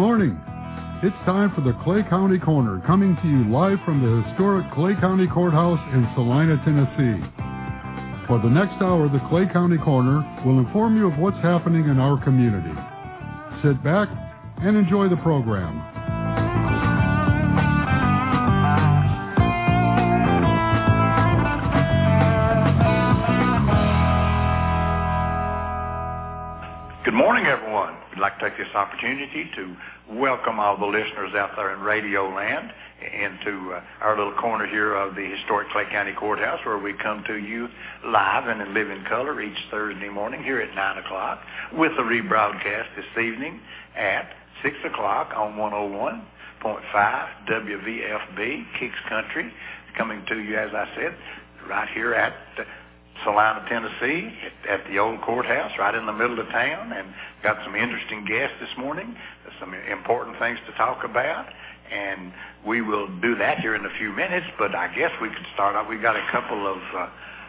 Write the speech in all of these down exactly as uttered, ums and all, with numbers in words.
morning. It's time for the Clay County Corner, coming to you live from the historic Clay County Courthouse in Salina, Tennessee. For the next hour, the Clay County Corner will inform you of what's happening in our community. Sit back and enjoy the program. Good morning, everyone. We'd like to take this opportunity to welcome all the listeners out there in Radio Land into uh, our little corner here of the historic Clay County Courthouse, where we come to you live and in living color each Thursday morning here at nine o'clock, with a rebroadcast this evening at six o'clock on one oh one point five W V F B, Kicks Country, coming to you, as I said, right here at uh, Salina, Tennessee, at, at the old courthouse, right in the middle of town, and got some interesting guests this morning, some important things to talk about, and we will do that here in a few minutes, but I guess we could start off. We've got a couple of uh,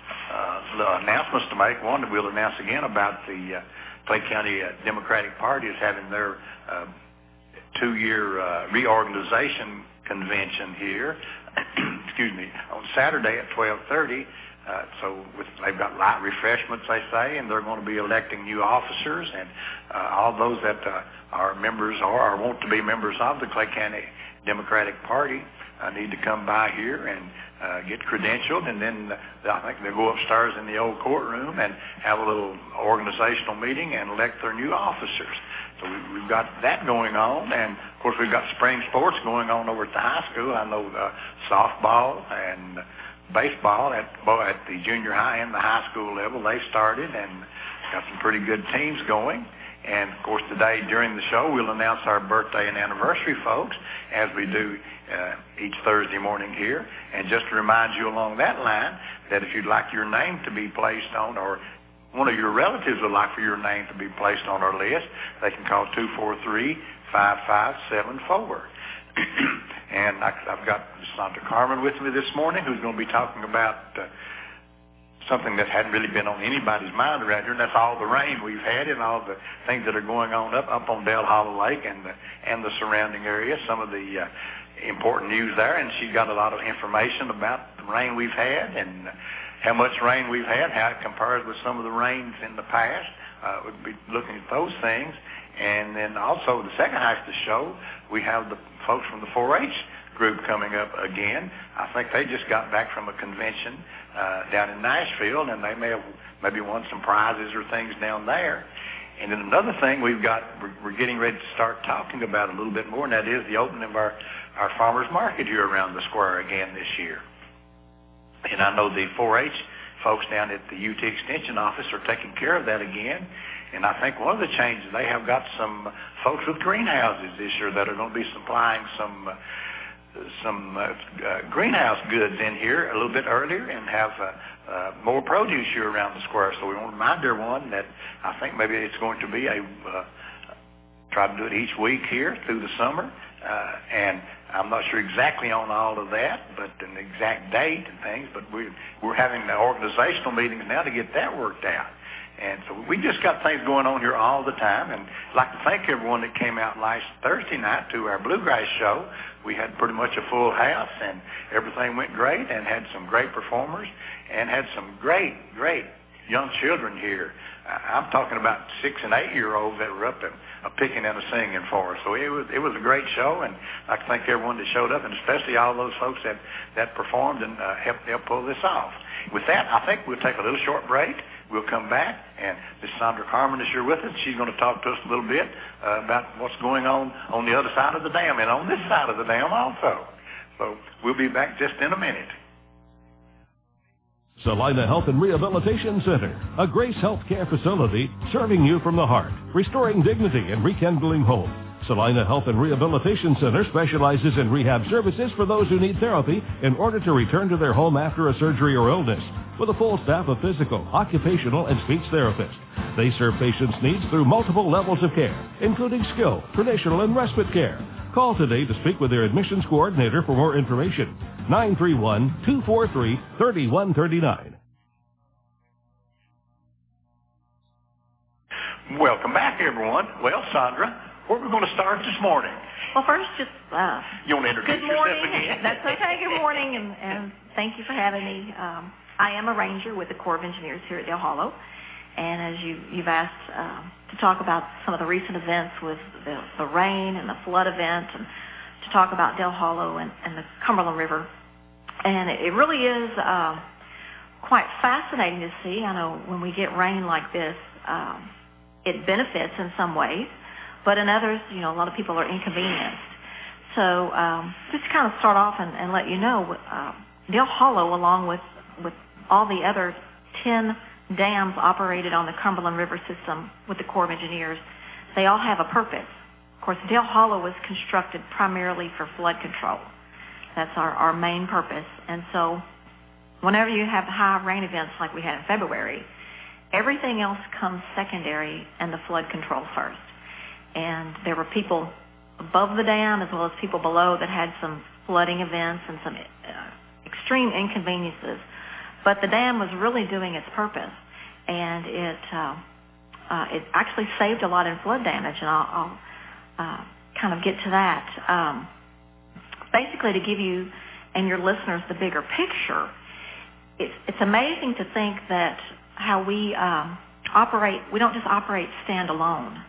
uh, announcements to make. One, we'll announce again about the uh, Clay County uh, Democratic Party is having their uh, two-year uh, reorganization convention here, excuse me, on Saturday at twelve thirty. Uh, so with, they've got light refreshments, they say, and they're going to be electing new officers, and uh, all those that uh, are members or, or want to be members of the Clay County Democratic Party uh, need to come by here and uh, get credentialed, and then uh, I think they'll go upstairs in the old courtroom and have a little organizational meeting and elect their new officers. So we, we've got that going on, and of course we've got spring sports going on over at the high school. I know uh, softball and baseball at at the junior high and the high school level, they started and got some pretty good teams going. And of course today during the show we'll announce our birthday and anniversary folks, as we do uh, each Thursday morning here. And just to remind you along that line that if you'd like your name to be placed on, or one of your relatives would like for your name to be placed on our list, they can call two four three, five five seven four. And I, I've got Sandra Carmen with me this morning, who's going to be talking about uh, something that hadn't really been on anybody's mind around here, and that's all the rain we've had and all the things that are going on up up on Dale Hollow Lake and the, and the surrounding area, some of the uh, important news there. And she's got a lot of information about the rain we've had and how much rain we've had, how it compares with some of the rains in the past. Uh, we'll be looking at those things. And then also the second half of the show, we have the folks from the four H group coming up again. I think they just got back from a convention uh, down in Nashville, and they may have maybe won some prizes or things down there. And then another thing we've got, we're, we're getting ready to start talking about a little bit more, and that is the opening of our, our farmers market here around the square again this year. And I know the four H folks down at the U T Extension office are taking care of that again. And I think one of the changes, they have got some folks with greenhouses this year that are going to be supplying some uh, some uh, uh, greenhouse goods in here a little bit earlier and have uh, uh, more produce here around the square. So we want to remind everyone that I think maybe it's going to be a, uh, try to do it each week here through the summer. Uh, and I'm not sure exactly on all of that, but an exact date and things, but we, we're having the organizational meetings now to get that worked out. And so we just got things going on here all the time. And I'd like to thank everyone that came out last Thursday night to our Bluegrass show. We had pretty much a full house, and everything went great, and had some great performers, and had some great, great young children here. I'm talking about six and eight-year-olds that were up and uh, picking and a singing for us. So it was it was a great show, and I'd like to thank everyone that showed up, and especially all those folks that, that performed and uh, helped, helped pull this off. With that, I think we'll take a little short break. We'll come back, and Miss Sandra Carmen is here with us. She's going to talk to us a little bit uh, about what's going on on the other side of the dam and on this side of the dam also. So we'll be back just in a minute. Salina Health and Rehabilitation Center, a Grace Health Care facility serving you from the heart, restoring dignity and rekindling hope. Salina Health and Rehabilitation Center specializes in rehab services for those who need therapy in order to return to their home after a surgery or illness, with a full staff of physical, occupational, and speech therapists. They serve patients' needs through multiple levels of care, including skill, traditional, and respite care. Call today to speak with their admissions coordinator for more information. nine three one, two four three, three one three nine. Welcome back, everyone. Well, Sandra, where are we going to start this morning? Well, first, just uh, you want to introduce good morning. yourself again? That's okay. Good morning, and, and thank you for having me. Um, I am a ranger with the Corps of Engineers here at Dale Hollow, and as you, you've asked uh, to talk about some of the recent events with the, the rain and the flood event, and to talk about Dale Hollow and, and the Cumberland River, and it, it really is uh, quite fascinating to see. I know when we get rain like this, um, it benefits in some ways. But in others, you know, a lot of people are inconvenienced. So um, just to kind of start off and, and let you know, uh, Dale Hollow, along with, with all the other ten dams operated on the Cumberland River system with the Corps of Engineers, they all have a purpose. Of course, Dale Hollow was constructed primarily for flood control. That's our, our main purpose. And so whenever you have high rain events like we had in February, everything else comes secondary and the flood control first. And there were people above the dam as well as people below that had some flooding events and some uh, extreme inconveniences. But the dam was really doing its purpose, and it uh, uh, it actually saved a lot in flood damage, and I'll, I'll uh, kind of get to that. Um, basically, to give you and your listeners the bigger picture, it's, it's amazing to think that how we um, operate, we don't just operate standalone.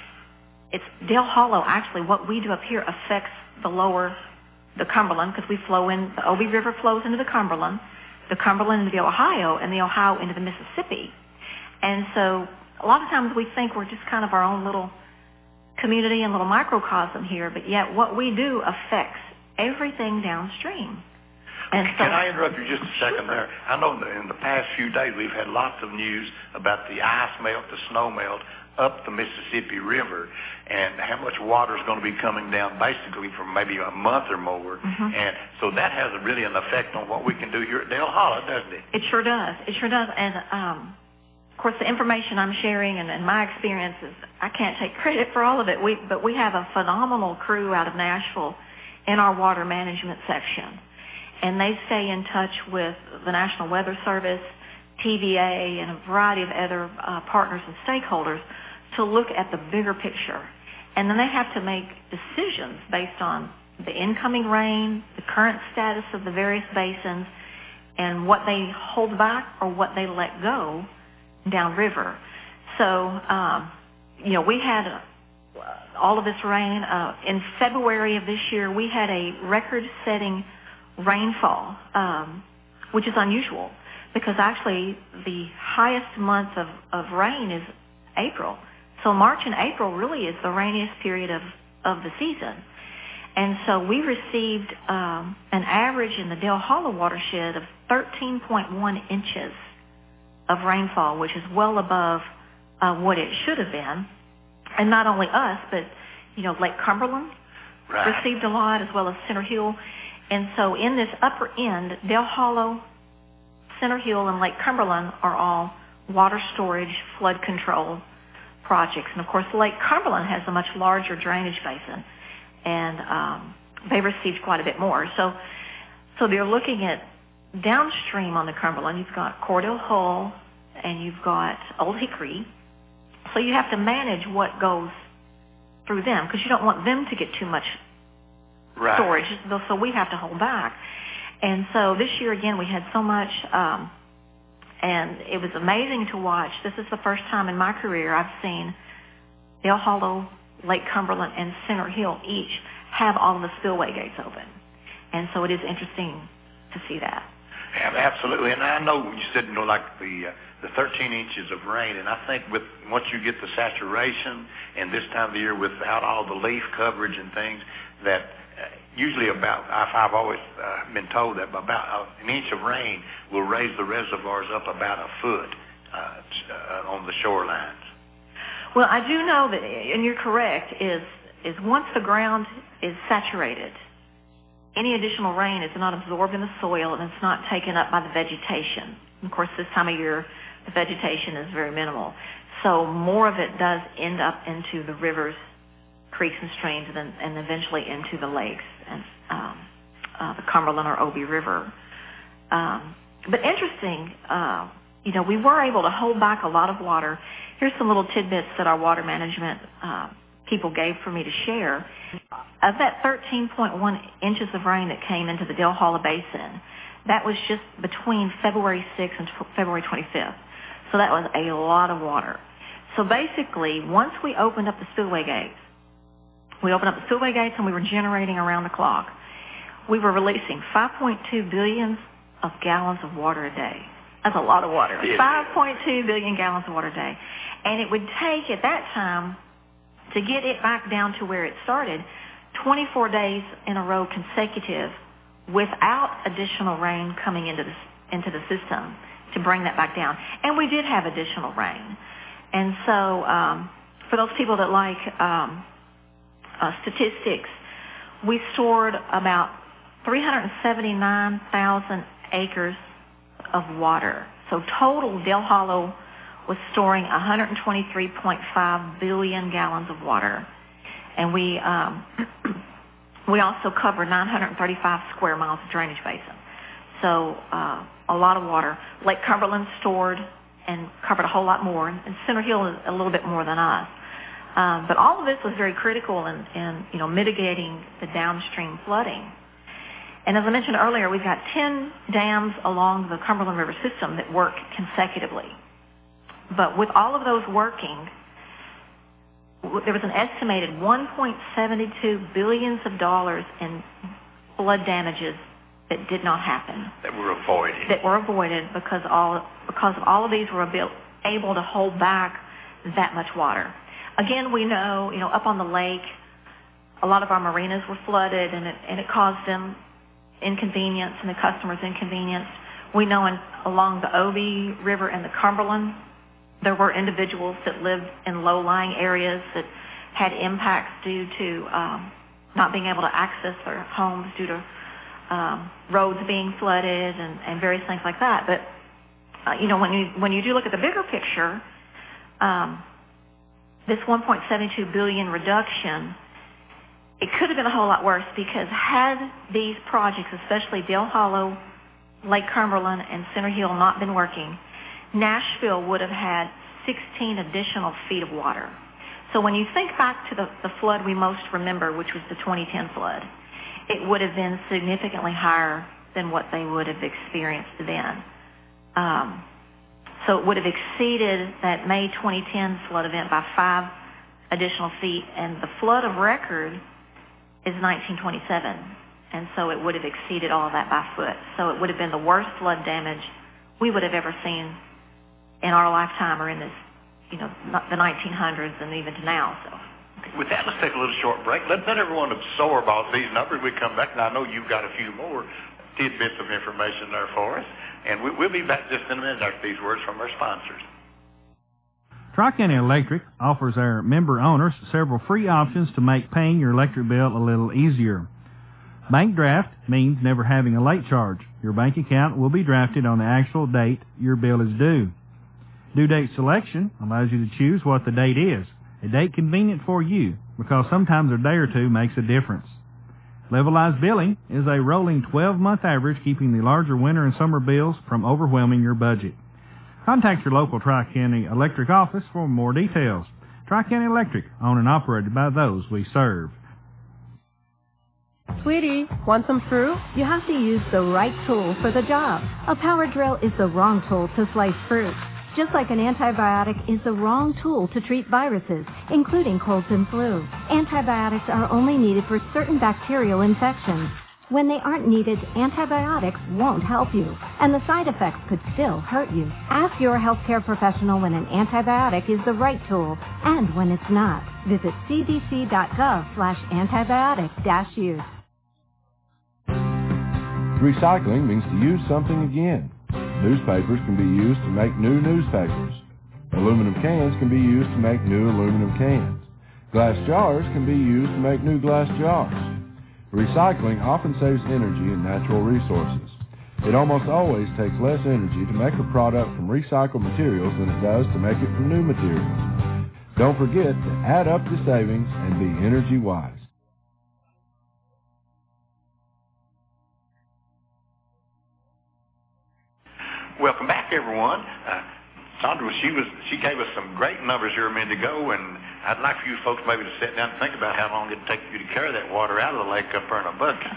It's Dale Hollow, actually, what we do up here affects the lower, the Cumberland, because we flow in, the Obie River flows into the Cumberland, the Cumberland into the Ohio, and the Ohio into the Mississippi. And so a lot of times we think we're just kind of our own little community and little microcosm here, but yet what we do affects everything downstream. And so, can I interrupt you just a second sure. there? I know in the past few days we've had lots of news about the ice melt, the snow melt, up the Mississippi River, and how much water is going to be coming down basically for maybe a month or more. Mm-hmm. And so that has a, really an effect on what we can do here at Dale Hollow, doesn't it? It sure does. It sure does. And, um, of course, the information I'm sharing and, and my experiences, I can't take credit for all of it, we, but we have a phenomenal crew out of Nashville in our water management section. And they stay in touch with the National Weather Service, T V A, and a variety of other uh, partners and stakeholders to look at the bigger picture. And then they have to make decisions based on the incoming rain, the current status of the various basins, and what they hold back or what they let go downriver. So, um, you know, we had uh, all of this rain. Uh, in February of this year, we had a record-setting rainfall, um, which is unusual because actually the highest month of, of rain is April. So March and April really is the rainiest period of, of the season. And so we received um, an average in the Dale Hollow watershed of thirteen point one inches of rainfall, which is well above uh, what it should have been. And not only us, but, you know, Lake Cumberland right. received a lot, as well as Center Hill. And so in this upper end, Dale Hollow, Center Hill, and Lake Cumberland are all water storage, flood control projects. And, of course, Lake Cumberland has a much larger drainage basin, and um, they received quite a bit more. So so they're looking at downstream on the Cumberland. You've got Cordell Hull, and you've got Old Hickory. So you have to manage what goes through them because you don't want them to get too much right. storage. So we have to hold back. And so this year, again, we had so much, um, and it was amazing to watch. This is the first time in my career I've seen Dale Hollow, Lake Cumberland, and Center Hill each have all of the spillway gates open. And so it is interesting to see that. Yeah, absolutely. And I know you said, you know, like the uh, the thirteen inches of rain, and I think with once you get the saturation and this time of the year without all the leaf coverage and things, that uh, usually about, I've, I've always uh, been told that about uh, an inch of rain will raise the reservoirs up about a foot uh, uh, on the shorelines. Well, I do know that, and you're correct, is is once the ground is saturated, any additional rain is not absorbed in the soil and it's not taken up by the vegetation. Of course, this time of year, the vegetation is very minimal. So more of it does end up into the rivers, creeks, and streams, and, then, and eventually into the lakes and um, uh, the Cumberland or Obie River. Um, but interesting, uh, you know, we were able to hold back a lot of water. Here's some little tidbits that our water management uh, people gave for me to share. Of that thirteen point one inches of rain that came into the Dale Hollow Basin, that was just between February sixth and February twenty-fifth. So that was a lot of water. So basically, once we opened up the spillway gates, we opened up the spillway gates and we were generating around the clock. We were releasing five point two billion of gallons of water a day. That's a lot of water. five point two billion gallons of water a day. And it would take, at that time, to get it back down to where it started, twenty-four days in a row consecutive without additional rain coming into the, into the system to bring that back down. And we did have additional rain. And so um, for those people that like um, uh, statistics, we stored about three hundred seventy-nine thousand acres of water. So total, Dale Hollow was storing one hundred twenty-three point five billion gallons of water. And we um, we also covered nine hundred thirty-five square miles of drainage basin. So uh, a lot of water. Lake Cumberland stored and covered a whole lot more, and Center Hill is a little bit more than us. Um, but all of this was very critical in, in you know mitigating the downstream flooding. And as I mentioned earlier, we've got ten dams along the Cumberland River system that work consecutively. But with all of those working, there was an estimated one point seven two billion of dollars in flood damages that did not happen. That were avoided. That were avoided because all because of all of these were able to hold back that much water. Again, we know, you know, up on the lake, a lot of our marinas were flooded, and it and it caused them inconvenience and the customers inconvenience. We know in, along the Obie River and the Cumberland, there were individuals that lived in low-lying areas that had impacts due to um, not being able to access their homes due to um, roads being flooded and, and various things like that. But uh, you know, when you when you do look at the bigger picture, um, this one point seven two billion reduction, it could have been a whole lot worse, because had these projects, especially Dale Hollow, Lake Cumberland, and Center Hill, not been working, Nashville would have had sixteen additional feet of water. So when you think back to the, the flood we most remember, which was the twenty ten flood, it would have been significantly higher than what they would have experienced then. Um, so it would have exceeded that May twenty ten flood event by five additional feet, and the flood of record is nineteen twenty-seven, and so it would have exceeded all of that by foot. So it would have been the worst flood damage we would have ever seen in our lifetime, or in this, you know, the nineteen hundreds and even to now. So, with that, let's take a little short break. Let, let everyone absorb all these numbers. We come back, and I know you've got a few more tidbits of information there for us, and we, we'll be back just in a minute after these words from our sponsors. Tri-County Electric offers our member owners several free options to make paying your electric bill a little easier. Bank draft means never having a late charge. Your bank account will be drafted on the actual date your bill is due. Due date selection allows you to choose what the date is, a date convenient for you, because sometimes a day or two makes a difference. Levelized billing is a rolling twelve-month average, keeping the larger winter and summer bills from overwhelming your budget. Contact your local Tri-County Electric office for more details. Tri-County Electric, owned and operated by those we serve. Sweetie, want some fruit? You have to use the right tool for the job. A power drill is the wrong tool to slice fruit. Just like an antibiotic is the wrong tool to treat viruses, including colds and flu. Antibiotics are only needed for certain bacterial infections. When they aren't needed, antibiotics won't help you, and the side effects could still hurt you. Ask your healthcare professional when an antibiotic is the right tool and when it's not. Visit c d c dot gov slash antibiotic dash use. Recycling means to use something again. Newspapers can be used to make new newspapers. Aluminum cans can be used to make new aluminum cans. Glass jars can be used to make new glass jars. Recycling often saves energy and natural resources. It almost always takes less energy to make a product from recycled materials than it does to make it from new materials. Don't forget to add up the savings and be energy wise. Welcome back, everyone. Uh, Sandra, she was she gave us some great numbers here a minute ago, and I'd like for you folks maybe to sit down and think about how long it'd take you to carry that water out of the lake up there in a bucket.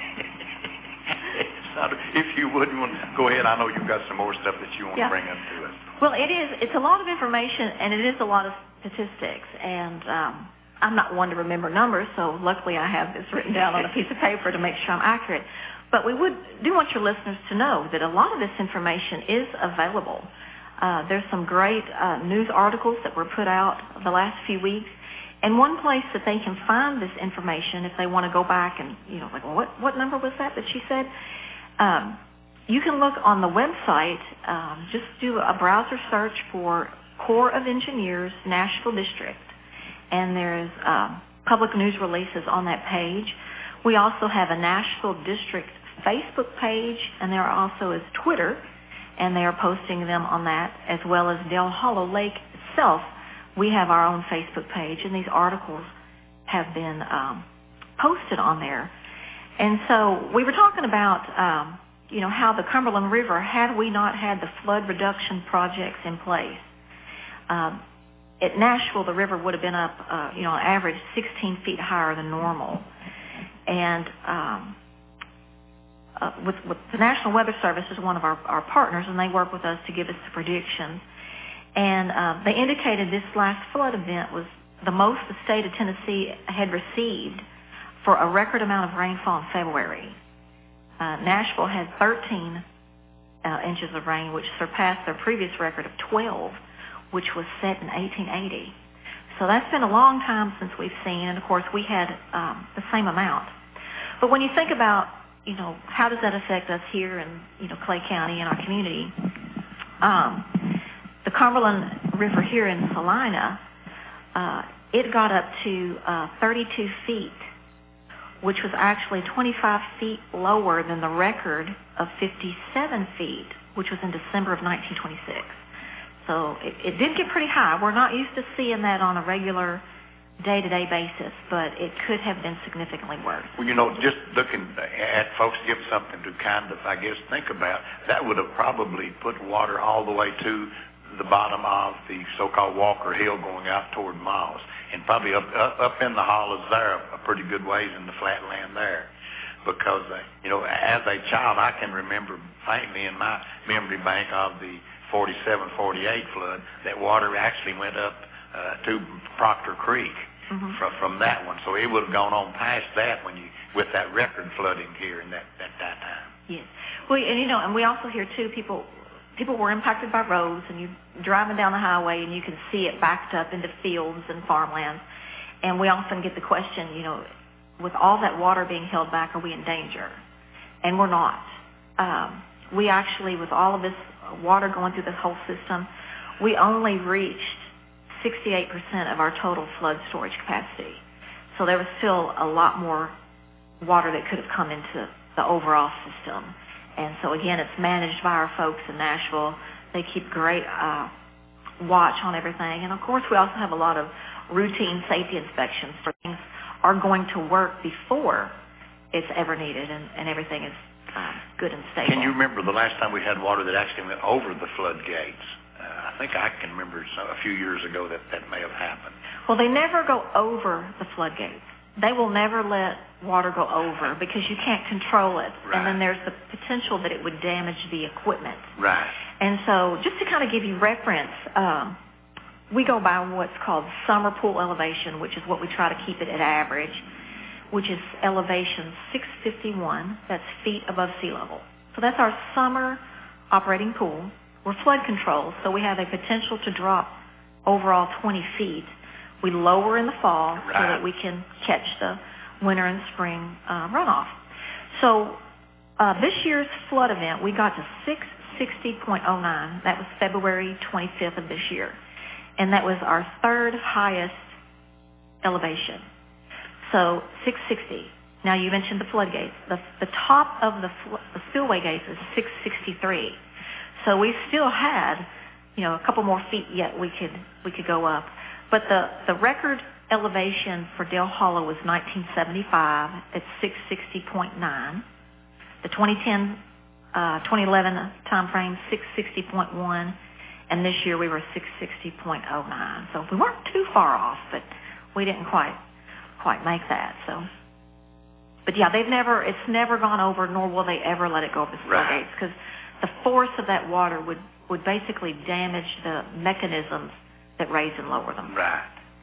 Not, if you would, you want to go ahead. I know you've got some more stuff that you want yeah. to bring up to us. Well, it is. It's a lot of information, and it is a lot of statistics. And um, I'm not one to remember numbers, so luckily I have this written down on a piece of paper to make sure I'm accurate. But we would do want your listeners to know that a lot of this information is available. Uh, there's some great uh, news articles that were put out the last few weeks. And one place that they can find this information, if they want to go back and, you know, like, well, what, what number was that that she said? Um, you can look on the website, um, just do a browser search for Corps of Engineers Nashville District, and there's uh, public news releases on that page. We also have a Nashville District Facebook page, and there also is Twitter, and they are posting them on that, as well as Dale Hollow Lake itself. We have our own Facebook page, and these articles have been um, posted on there. And so we were talking about, um, you know, how the Cumberland River, had we not had the flood reduction projects in place, um, at Nashville, the river would have been up, uh, you know, on average sixteen feet higher than normal. And um, uh, with, with the National Weather Service is one of our, our partners, and they work with us to give us the predictions. And uh, they indicated this last flood event was the most the state of Tennessee had received for a record amount of rainfall in February. Uh, Nashville had thirteen uh, inches of rain, which surpassed their previous record of twelve, which was set in eighteen eighty. So that's been a long time since we've seen, and of course we had um, the same amount. But when you think about, you know, how does that affect us here in, you know, Clay County and our community, um, the Cumberland River here in Salina, uh, it got up to uh, thirty-two feet, which was actually twenty-five feet lower than the record of fifty-seven feet, which was in December of nineteen twenty-six. So it, it did get pretty high. We're not used to seeing that on a regular day-to-day basis, but it could have been significantly worse. Well, you know, just looking at folks, give something to kind of, I guess, think about, that would have probably put water all the way to the bottom of the so-called Walker Hill going out toward Moss, and probably up up, up in the hollows there a pretty good ways in the flat land there. Because, uh, you know, as a child, I can remember faintly in my memory bank of the forty-seven forty-eight flood, that water actually went up uh, to Proctor Creek mm-hmm. from, from that one. So it would have gone on past that when you, with that record flooding here in that, that, that time. Yes. Well, and, you know, and we also hear, too, people... People were impacted by roads, and you're driving down the highway, and you can see it backed up into fields and farmlands. And we often get the question, you know, with all that water being held back, are we in danger? And we're not. Um, we actually, with all of this water going through this whole system, we only reached sixty-eight percent of our total flood storage capacity. So there was still a lot more water that could have come into the overall system. And so, again, it's managed by our folks in Nashville. They keep great uh, watch on everything. And, of course, we also have a lot of routine safety inspections. So things are going to work before it's ever needed, and, and everything is uh, good and stable. Can you remember the last time we had water that actually went over the floodgates? Uh, I think I can remember some, a few years ago that that may have happened. Well, they never go over the floodgates. They will never let water go over because you can't control it. Right. And then there's the potential that it would damage the equipment. Right. And so just to kind of give you reference, um, we go by what's called summer pool elevation, which is what we try to keep it at average, which is elevation six fifty-one. That's feet above sea level. So that's our summer operating pool. We're flood controlled, so we have a potential to drop overall twenty feet. We lower in the fall right. so that we can catch the winter and spring uh, runoff. So uh, this year's flood event, we got to six sixty point oh nine. That was February twenty-fifth of this year. And that was our third highest elevation. So six sixty. Now you mentioned the floodgates. The, the top of the, fl- the spillway gates is six sixty-three. So we still had, you know, a couple more feet yet we could we could go up. But the, the record elevation for Dale Hollow was nineteen seventy-five at six sixty point nine. The twenty ten, uh, twenty eleven time frame, six sixty point one. and this year we were six sixty point oh nine. So we weren't too far off, but we didn't quite quite make that. So, but yeah, they've never it's never gone over, nor will they ever let it go over the floodgates Right. because the force of that water would would basically damage the mechanisms that raise and lower them. Right.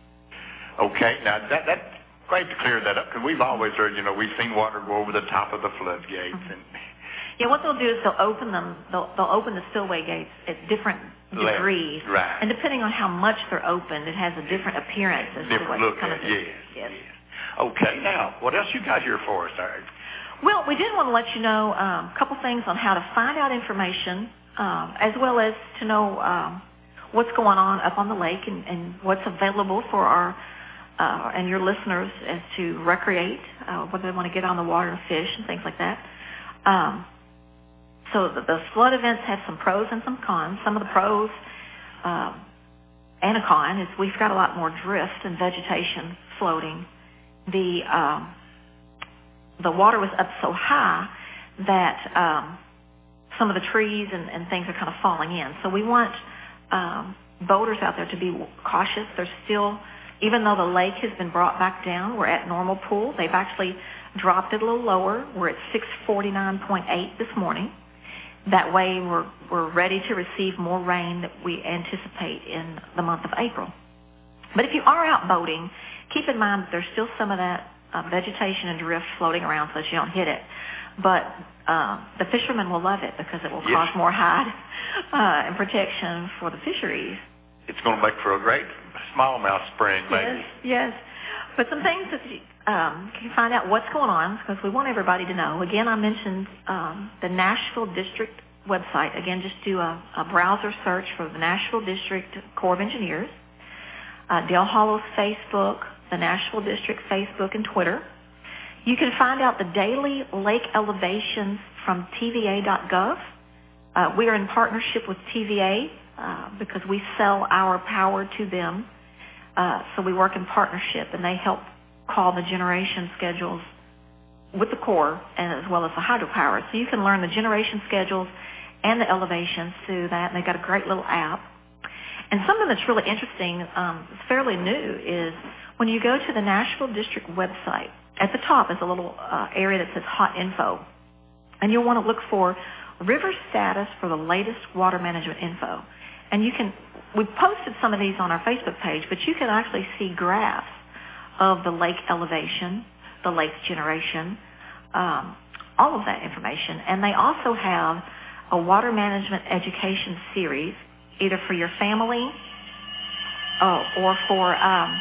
Okay. Now that that's great to clear that up because we've always heard, you know, we've seen water go over the top of the floodgates Mm-hmm. and. Yeah, what they'll do is they'll open them. They'll they'll open the spillway gates at different Left, degrees, right. and depending on how much they're opened, it has a different appearance as to Different what's look coming at through. it, yes, yes. Okay, now, what else you got here for us, Sarge? Well, we did want to let you know um, a couple things on how to find out information, um, as well as to know um, what's going on up on the lake and, and what's available for our uh, and your listeners as to recreate, uh, whether they want to get on the water and fish and things like that. Um, So the, the flood events have some pros and some cons. Some of the pros um, and a con is we've got a lot more drift and vegetation floating. The um, the water was up so high that um, some of the trees and, and things are kind of falling in. So we want um, boaters out there to be cautious. There's still, even though the lake has been brought back down, we're at normal pool. They've actually dropped it a little lower. We're at six forty-nine point eight this morning. That way we're, we're ready to receive more rain that we anticipate in the month of April. But if you are out boating, keep in mind that there's still some of that uh, vegetation and drift floating around so that you don't hit it. But uh, the fishermen will love it because it will Yes. cause more hide uh, and protection for the fisheries. It's going to make for a great smallmouth spring, maybe. Yes, yes. But some things that you um, can find out what's going on because we want everybody to know. Again, I mentioned um, the Nashville District website. Again, just do a, a browser search for the Nashville District Corps of Engineers, uh, Dale Hollow's Facebook, the Nashville District Facebook and Twitter. You can find out the daily lake elevations from T V A dot gov. Uh, we are in partnership with T V A uh, because we sell our power to them. Uh, so we work in partnership, and they help call the generation schedules with the Corps and as well as the hydropower. So you can learn the generation schedules and the elevations through that, and they've got a great little app. And something that's really interesting, um, it's fairly new, is when you go to the Nashville District website, at the top is a little uh, area that says Hot Info, and you'll want to look for river status for the latest water management info. And you can, we posted some of these on our Facebook page, but you can actually see graphs of the lake elevation, the lake's generation, um, all of that information. And they also have a water management education series, either for your family uh, or for um,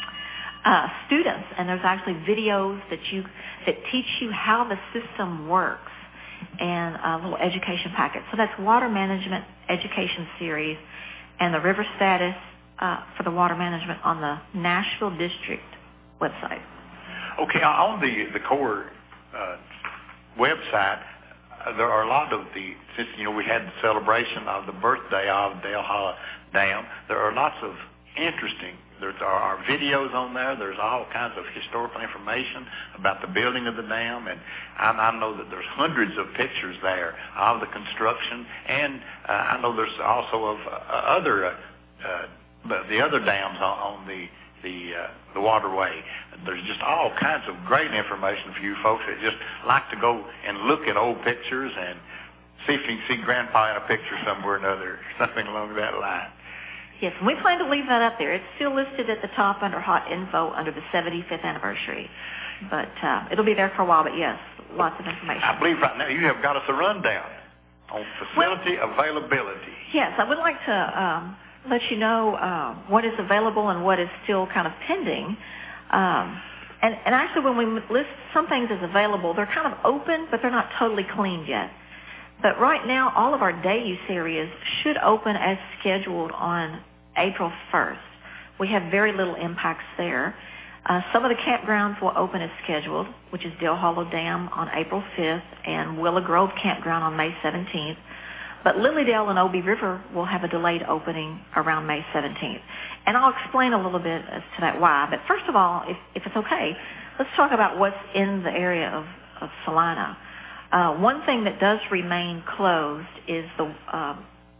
uh, students. And there's actually videos that you that teach you how the system works and a little education packet. So that's water management education series and the river status uh, for the water management on the Nashville District website. Okay, on the the Corps uh, website, uh, there are a lot of the, since, you know, we had the celebration of the birthday of Dale Hollow Dam, there are lots of interesting, there are videos on there, there's all kinds of historical information about the building of the dam, and I, I know that there's hundreds of pictures there of the construction, and uh, I know there's also of uh, other, uh, uh, the, the other dams on, on the the uh, the waterway. There's just all kinds of great information for you folks that just like to go and look at old pictures and see if you can see Grandpa in a picture somewhere or another, something along that line. Yes, and we plan to leave that up there. It's still listed at the top under Hot Info under the seventy-fifth anniversary. But uh, it'll be there for a while, but yes, lots of information. I believe right now you have got us a rundown on facility well, availability. Yes, I would like to um, let you know uh, what is available and what is still kind of pending. Um, and, and actually when we list some things as available, they're kind of open, but they're not totally cleaned yet. But right now, all of our day use areas should open as scheduled on April first. We have very little impacts there. Uh, some of the campgrounds will open as scheduled, which is Dale Hollow Dam on April fifth and Willow Grove Campground on May seventeenth. But Lilydale and Obie River will have a delayed opening around May seventeenth. And I'll explain a little bit as to that why. But first of all, if, if it's okay, let's talk about what's in the area of, of Salina. Uh, one thing that does remain closed is the uh,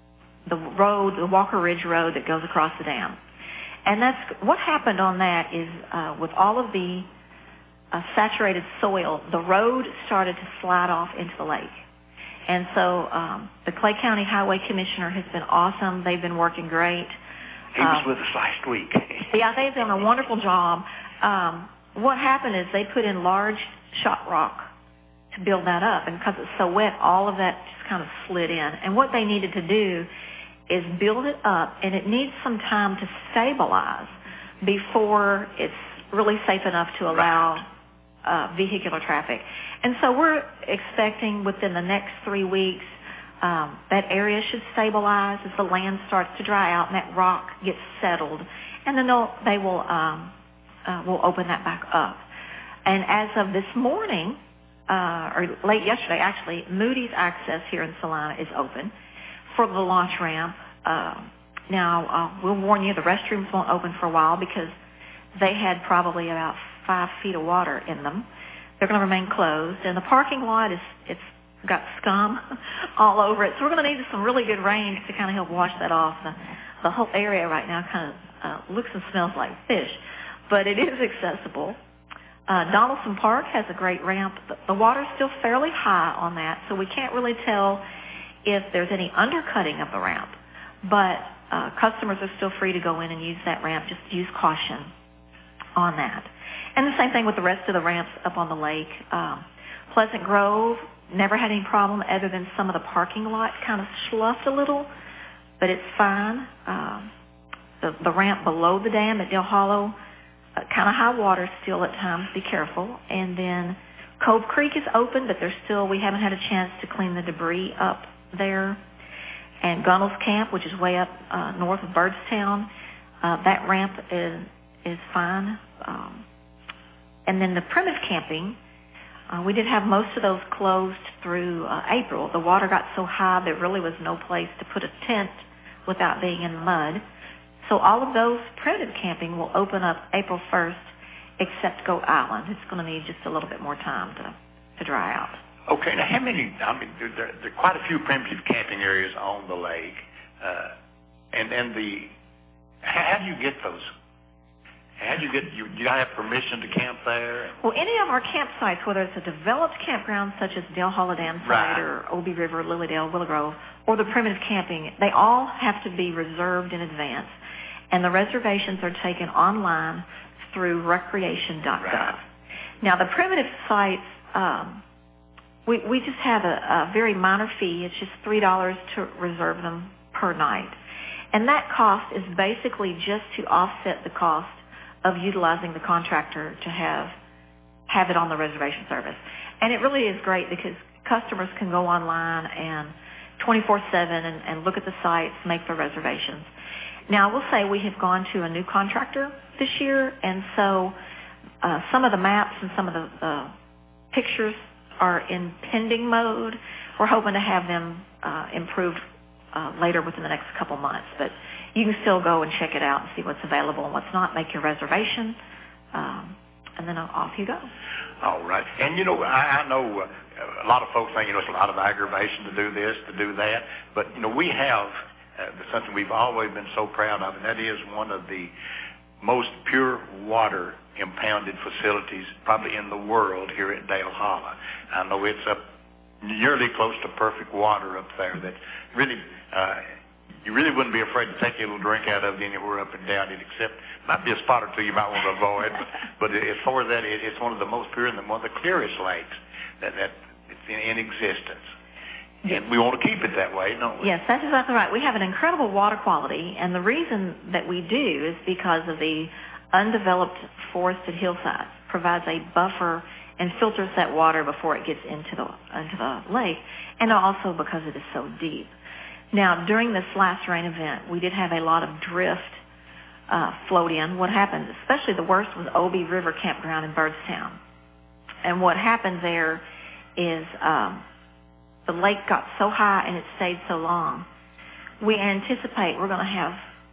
the road, the Walker Ridge Road that goes across the dam. And that's what happened on that is uh, with all of the uh, saturated soil, the road started to slide off into the lake. And so um, the Clay County Highway Commissioner has been awesome. They've been working great. He was uh, with us last week. Yeah, they've done a wonderful job. Um, what happened is they put in large shot rock to build that up. And because it's so wet, all of that just kind of slid in. And what they needed to do is build it up, and it needs some time to stabilize before it's really safe enough to allow uh, vehicular traffic. And so we're expecting within the next three weeks um, that area should stabilize as the land starts to dry out and that rock gets settled. And then they'll, they will um, uh, will open that back up. And as of this morning, uh, or late yesterday actually, Moody's Access here in Salina is open for the launch ramp. Uh, now, uh, we'll warn you, the restrooms won't open for a while because they had probably about five feet of water in them. They're going to remain closed. And the parking lot, is it's got scum all over it. So we're going to need some really good rain to kind of help wash that off. The, the whole area right now kind of uh, looks and smells like fish. But it is accessible. Uh, Donaldson Park has a great ramp. The, the water's still fairly high on that, so we can't really tell if there's any undercutting of the ramp. But uh, customers are still free to go in and use that ramp. Just use caution on that. And the same thing with the rest of the ramps up on the lake. Um, Pleasant Grove never had any problem other than some of the parking lot kind of sloughed a little, but it's fine. Um, the, the ramp below the dam at Dale Hollow, uh, kind of high water still at times. Be careful. And then Cove Creek is open, but there's still, we haven't had a chance to clean the debris up there. And Gunnell's Camp, which is way up uh, north of Birdstown, uh, that ramp is is fine. Um, and then the primitive camping, uh, we did have most of those closed through uh, April. The water got so high there really was no place to put a tent without being in the mud. So all of those primitive camping will open up April first, except Goat Island. It's going to need just a little bit more time to, to dry out. Okay, now how many, I mean, there, there, there are quite a few primitive camping areas on the lake, uh, and, and the, how, how do you get those? How do you get, you, you gotta have permission to camp there? Well, any of our campsites, whether it's a developed campground such as Dale Hollow Dam Site Right. or Obie River, Lilydale, Willow Grove, or the primitive camping, they all have to be reserved in advance, and the reservations are taken online through recreation dot gov. Right. Now, the primitive sites, um, We we just have a, a very minor fee. It's just three dollars to reserve them per night. And that cost is basically just to offset the cost of utilizing the contractor to have have it on the reservation service. And it really is great because customers can go online and twenty-four seven and, and look at the sites, make their reservations. Now, I will say we have gone to a new contractor this year, and so uh, some of the maps and some of the uh, pictures are in pending mode. We're hoping to have them uh, improved uh, later within the next couple months. But you can still go and check it out and see what's available and what's not. Make your reservation, um, and then off you go. All right. And, you know, I, I know uh, a lot of folks think, you know, it's a lot of aggravation to do this, to do that. But, you know, we have uh, something we've always been so proud of, and that is one of the most pure water impounded facilities probably in the world here at Dale Hollow. I know it's up nearly close to perfect water up there that really, uh, you really wouldn't be afraid to take a little drink out of it anywhere up and down it, except might be a spot or two you might want to avoid. But, but as far as that, it, it's one of the most pure and one of the clearest lakes that, that it's in, in existence. And we want to keep it that way, don't we? Yes, that's exactly right. We have an incredible water quality, and the reason that we do is because of the undeveloped forested hillsides. Provides a buffer and filters that water before it gets into the into the lake, and also because it is so deep. Now, during this last rain event, we did have a lot of drift uh, float in. What happened, especially the worst, was Obie River Campground in Birdstown. And what happened there is um, the lake got so high and it stayed so long. We anticipate we're going to have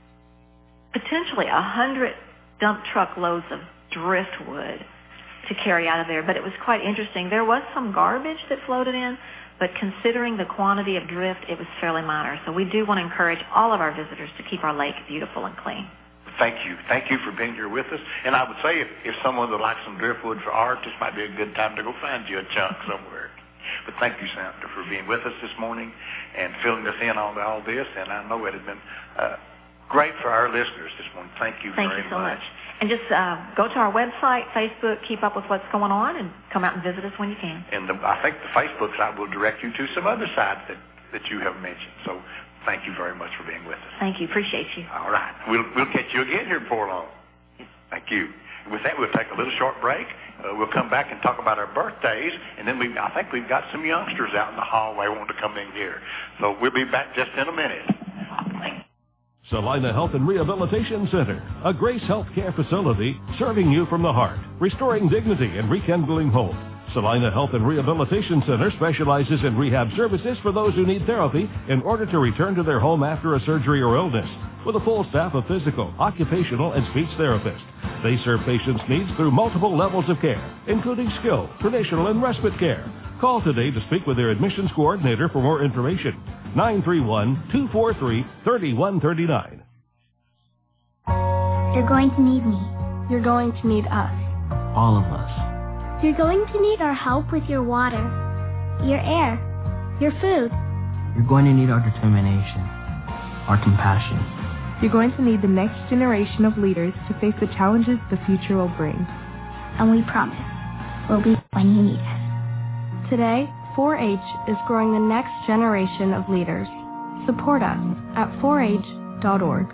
potentially a hundred dump truck loads of driftwood to carry out of there. But it was quite interesting. There was some garbage that floated in, but considering the quantity of drift, it was fairly minor. So we do want to encourage all of our visitors to keep our lake beautiful and clean. Thank you. Thank you for being here with us. And I would say if, if someone would like some driftwood for art, this might be a good time to go find you a chunk somewhere. But thank you, Senator, for being with us this morning and filling us in on all this. And I know it has been uh, great for our listeners this morning. Thank you thank very you so much. much. And just uh, go to our website, Facebook, keep up with what's going on, and come out and visit us when you can. And the, I think the Facebook site will direct you to some other sites that, that you have mentioned. So thank you very much for being with us. Thank you. Appreciate you. All right. We'll, we'll catch you again here before long. Thank you. With that, we'll take a little short break. Uh, we'll come back and talk about our birthdays, and then we I think we've got some youngsters out in the hallway wanting to come in here. So we'll be back just in a minute. Thank you. Salina Health and Rehabilitation Center, a Grace Health Care facility serving you from the heart, restoring dignity and rekindling hope. Salina Health and Rehabilitation Center specializes in rehab services for those who need therapy in order to return to their home after a surgery or illness. With a full staff of physical, occupational, and speech therapists, they serve patients' needs through multiple levels of care, including skilled, traditional, and respite care. Call today to speak with their admissions coordinator for more information. nine three one, two four three, three one three nine. You're going to need me. You're going to need us. All of us. You're going to need our help with your water, your air, your food. You're going to need our determination, our compassion. You're going to need the next generation of leaders to face the challenges the future will bring. And we promise, we'll be when you need us. Today, four H is growing the next generation of leaders. Support us at four H dot org.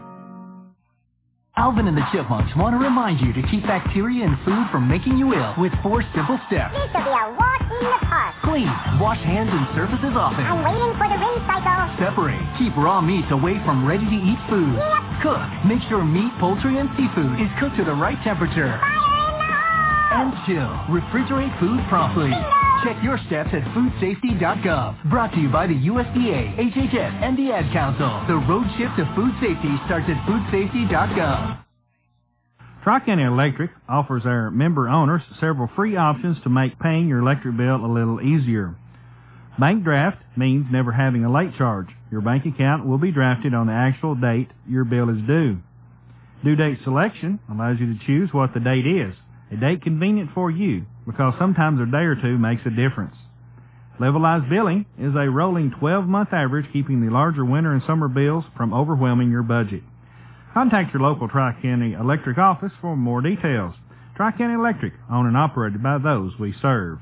Alvin and the Chipmunks want to remind you to keep bacteria in food from making you ill with four simple steps. This will be a walk in the park. Clean. Wash hands and surfaces often. I'm waiting for the ring cycle. Separate. Keep raw meats away from ready-to-eat food. Yep. Cook. Make sure meat, poultry, and seafood is cooked to the right temperature. Fire in the hole! And chill. Refrigerate food promptly. Bingo! Check your steps at food safety dot gov. Brought to you by the U S D A, H H S, and the Ad Council. The road shift to food safety starts at food safety dot gov. Tri-County Electric offers our member owners several free options to make paying your electric bill a little easier. Bank draft means never having a late charge. Your bank account will be drafted on the actual date your bill is due. Due date selection allows you to choose what the date is, a date convenient for you, because sometimes a day or two makes a difference. Levelized billing is a rolling twelve-month average, keeping the larger winter and summer bills from overwhelming your budget. Contact your local Tri-County Electric office for more details. Tri-County Electric, owned and operated by those we serve.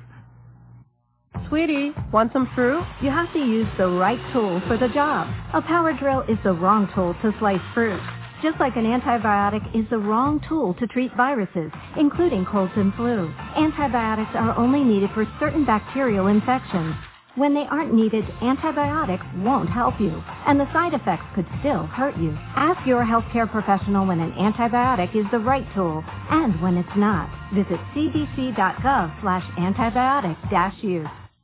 Sweetie, want some fruit? You have to use the right tool for the job. A power drill is the wrong tool to slice fruit. Just like an antibiotic is the wrong tool to treat viruses, including colds and flu. Antibiotics are only needed for certain bacterial infections. When they aren't needed, antibiotics won't help you, and the side effects could still hurt you. Ask your healthcare professional when an antibiotic is the right tool and when it's not. Visit c d c dot gov slash antibiotic dash use.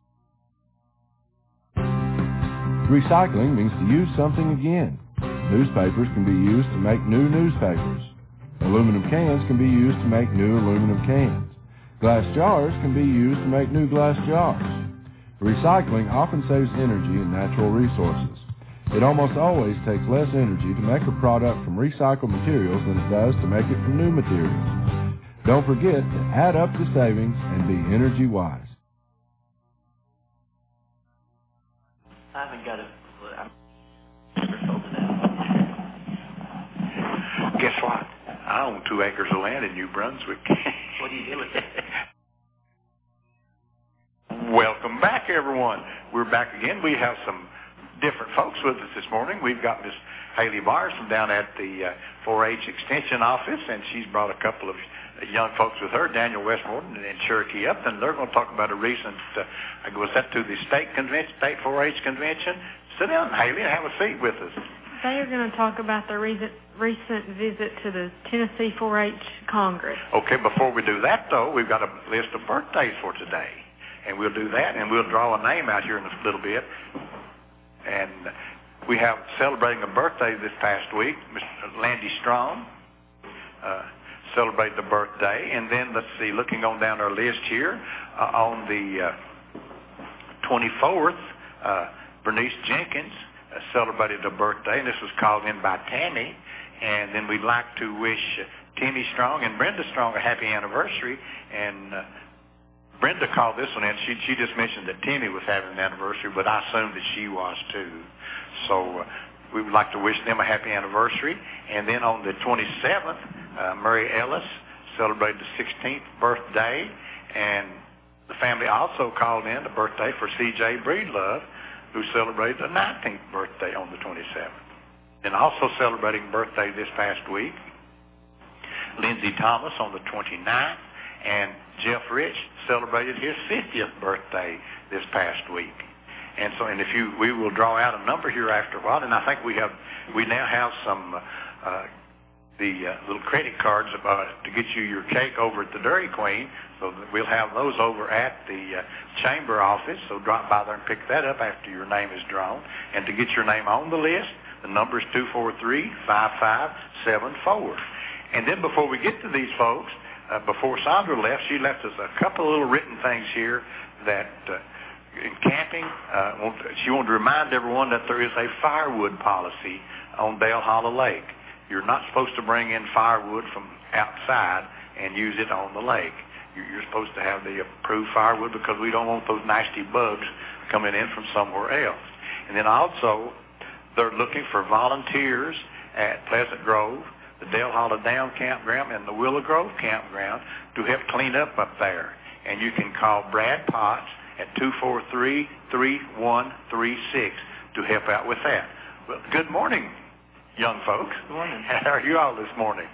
Recycling means to use something again. Newspapers can be used to make new newspapers. Aluminum cans can be used to make new aluminum cans. Glass jars can be used to make new glass jars. Recycling often saves energy and natural resources. It almost always takes less energy to make a product from recycled materials than it does to make it from new materials. Don't forget to add up the savings and be energy wise. I haven't got it. Guess what? I own two acres of land in New Brunswick. What do you do with it? Welcome back, everyone. We're back again. We have some different folks with us this morning. We've got Miss Haley Byers from down at the uh, four H Extension office, and she's brought a couple of young folks with her, Daniel Westmorton and Cherokee Upton. They're going to talk about a recent, uh, was that to the state convention, state four H convention? Sit down, Haley, and have a seat with us. They are going to talk about their recent, recent visit to the Tennessee four H Congress. Okay, before we do that, though, we've got a list of birthdays for today. And we'll do that, and we'll draw a name out here in a little bit. And we have celebrating a birthday this past week, Mister Landy Strong uh, celebrated the birthday. And then, let's see, looking on down our list here, uh, on the uh, twenty-fourth, uh, Bernice Jenkins uh, celebrated a birthday, and this was called in by Tammy. And then we'd like to wish uh, Timmy Strong and Brenda Strong a happy anniversary. And uh, Brenda called this one in. She, she just mentioned that Timmy was having an anniversary, but I assumed that she was too. So uh, we would like to wish them a happy anniversary. And then on the twenty-seventh, uh, Murray Ellis celebrated the sixteenth birthday. And the family also called in a birthday for C J Breedlove, who celebrated the nineteenth birthday on the twenty-seventh. And also celebrating birthday this past week, Lindsey Thomas on the twenty-ninth, and Jeff Rich celebrated his fiftieth birthday this past week. And so, and if you, we will draw out a number here after a while, and I think we have, we now have some, uh, the uh, little credit cards about to get you your cake over at the Dairy Queen. So we'll have those over at the uh, chamber office. So drop by there and pick that up after your name is drawn. And to get your name on the list, the number is two four three, five five seven four. And then before we get to these folks, uh, before Sandra left, she left us a couple of little written things here that uh, in camping, uh, she wanted to remind everyone that there is a firewood policy on Dale Hollow Lake. You're not supposed to bring in firewood from outside and use it on the lake. You're supposed to have the approved firewood because we don't want those nasty bugs coming in from somewhere else. And then also, they're looking for volunteers at Pleasant Grove, the Dale Hollow Down Campground, and the Willow Grove Campground to help clean up up there. And you can call Brad Potts at two four three, three one three six to help out with that. Well, good morning, young folks. Good morning. How are you all this morning?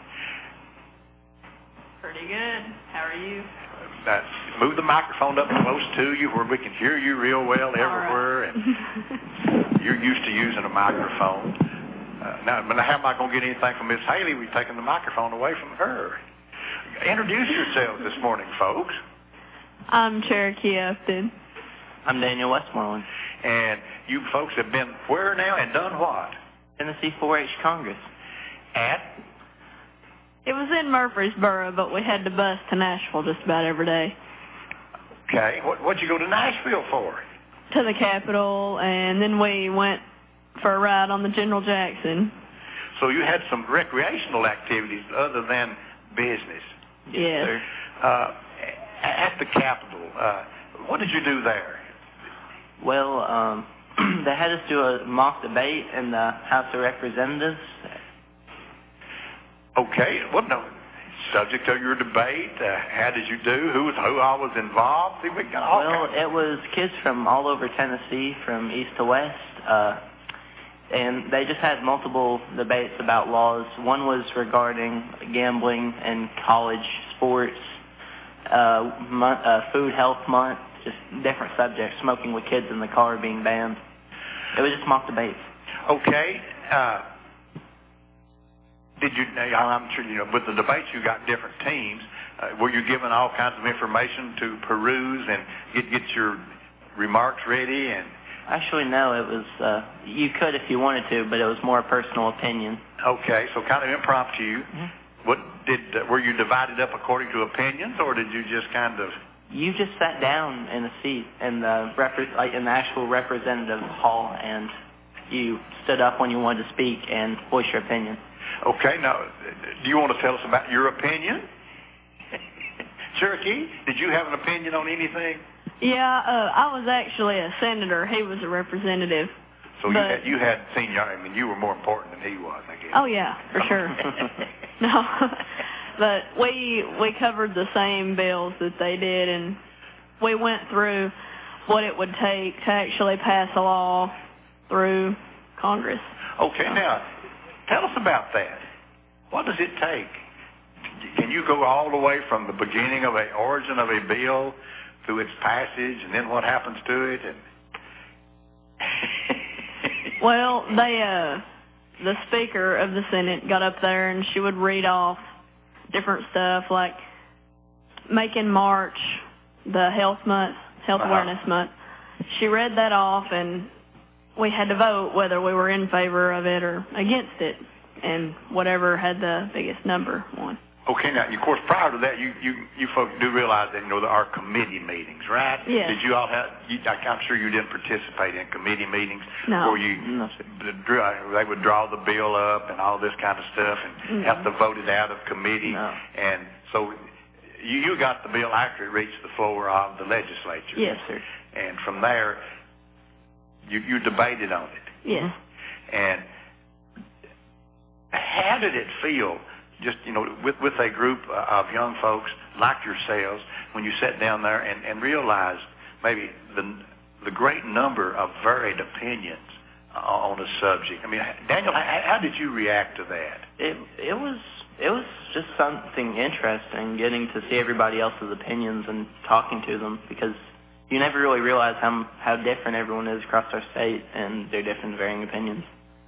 Pretty good. How are you? Uh, move the microphone up close to you where we can hear you real well everywhere. Right. And you're used to using a microphone. Uh, now, but how am I going to get anything from Miss Haley? We've taken the microphone away from her. Introduce yourselves this morning, folks. I'm Cherokee Upton. I'm Daniel Westmoreland. And you folks have been where now and done what? Tennessee four H Congress. At? It was in Murfreesboro, but we had to bus to Nashville just about every day. Okay. What, what'd you go to Nashville for? To the Capitol, and then we went for a ride on the General Jackson. So you had some recreational activities other than business. Yes. Yes. Uh, at the Capitol, uh, what did you do there? Well, um, they had us do a mock debate in the House of Representatives. Okay. What no subject of your debate? Uh, how did you do? Who was who all was involved? See, we got all well, kinds. It was kids from all over Tennessee, from east to west, uh, and they just had multiple debates about laws. One was regarding gambling and college sports, uh, month, uh, food health month, just different subjects. Smoking with kids in the car being banned. It was just mock debates. Okay. Uh, Did you? I'm sure you know. With the debates, you got different teams. Uh, were you given all kinds of information to peruse and get get your remarks ready? And actually, no. It was uh, you could if you wanted to, but it was more a personal opinion. Okay, so kind of impromptu. Mm-hmm. What did? Uh, were you divided up according to opinions, or did you just kind of? You just sat down in a seat in the repre- like in the actual representative hall, and you stood up when you wanted to speak and voice your opinion. Okay, now, do you want to tell us about your opinion? Cherokee, did you have an opinion on anything? Yeah, uh, I was actually a senator. He was a representative. So you had, you had senior, I mean, you were more important than he was, I guess. Oh, yeah, for sure. No, but we we covered the same bills that they did, and we went through what it would take to actually pass a law through Congress. Okay, now, tell us about that. What does it take? Can you go all the way from the beginning of a origin of a bill through its passage, and then what happens to it? And well, they, uh, the Speaker of the Senate got up there, and she would read off different stuff like making March the Health Month, Health uh-huh. Awareness Month. She read that off, and we had to vote whether we were in favor of it or against it, and whatever had the biggest number won. Okay, now, of course, prior to that, you, you, you folks do realize that, you know, there are committee meetings, right? Yes. Did you all have, you, I'm sure you didn't participate in committee meetings? No. Where you, no, they would draw the bill up and all this kind of stuff and no. have to vote it out of committee. No. And so you, you got the bill after it reached the floor of the legislature. Yes, sir. And from there, you, you debated on it. Yes. And how did it feel, just, you know, with, with a group of young folks like yourselves, when you sat down there and, and realized maybe the the great number of varied opinions on a subject? I mean, Daniel, how, how did you react to that? It it was it was just something interesting, getting to see everybody else's opinions and talking to them, because you never really realize how how different everyone is across our state and their different varying opinions.